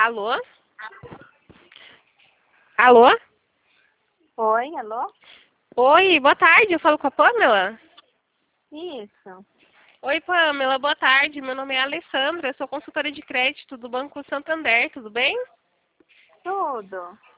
Alô? Alô? Oi, alô? Oi, boa tarde, eu falo com a Pamela? Isso. Oi, Pamela, boa tarde, meu nome é Alessandra, eu sou consultora de crédito do Banco Santander, tudo bem? Tudo.